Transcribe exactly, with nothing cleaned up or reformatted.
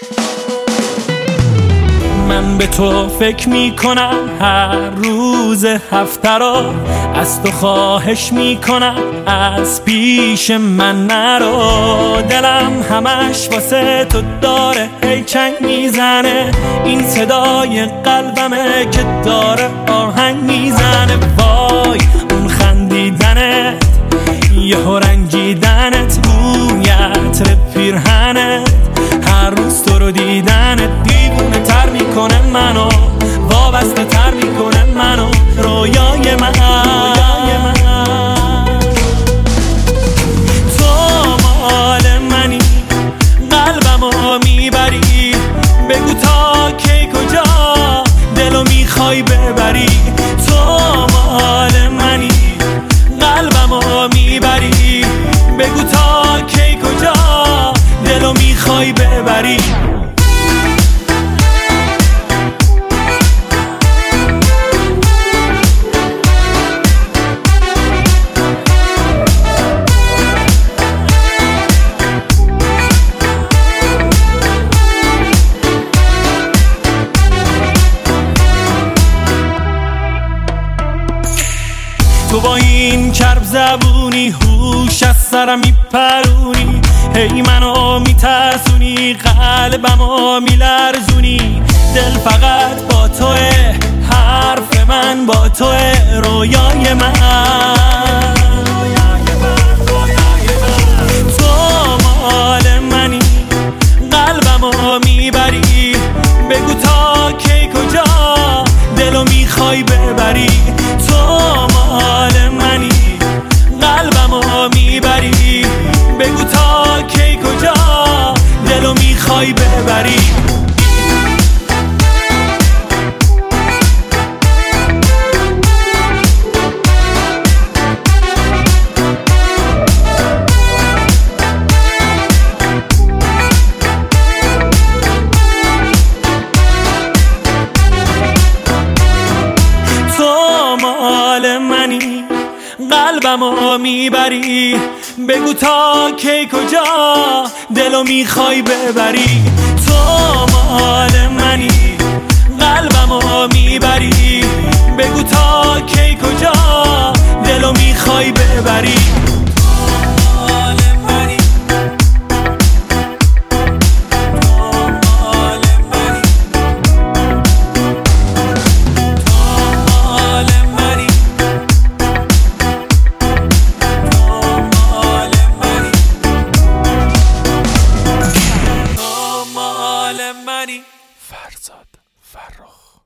من به تو فکر میکنم هر روز هفته را، از تو خواهش میکنم از پیش من نرو. دلم همش واسه تو داره هی چنگ میزنه، این صدای قلبمه که داره آهنگ میزنه. وای اون خندیدنت، یهو رنجیدنت، بوی عطر پیرهنت، هر روز تو رو دیدنت دیوونه تر میکنه منو، وابسته تر میکنه منو، رویای من. تو مال منی، قلبمو میبری، بگو تا کی کجا دلو میخوای ببری. تو مال منی، قلبمو میبری، بگو تا کی کجا دلو میخوای ببری. تو با این کرب زبونی هوش از سرم میپرونی، هی منو میترسونی، قلبمو میلرزونی. دل فقط با توه، حرف من با توه، رویای من. تو مال منی، قلبمو میبری، بگو تا کی کجا دلو میخوای ببری. تو مال منی، قلبمو میبری، بگو تا کی کجا دلو میخوای ببری. قلبمو میبری، بگو تا کی کجا دلو میخوای ببری. تو مال منی، قلبمو میبری، بگو تا کی کجا دلو میخوای ببری. فرزاد فرخ.